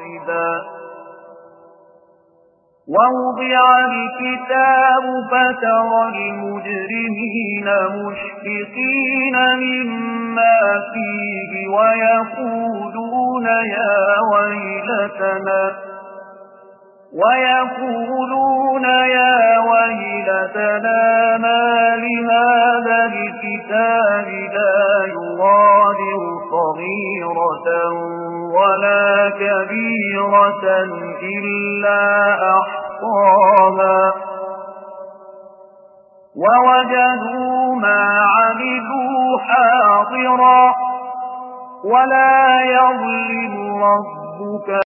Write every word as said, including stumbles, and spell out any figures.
واحدا. ووضع الكتاب فترى المجرمين مشفقين مما فيه ويقولون يا ويلتنا ويقولون يا ويلتنا ما لهذا الكتاب لا يغادر صغيرة ولا كبيرة إلا أحصاها ووجدوا ما عملوا حاضرا ولا يظلم ربك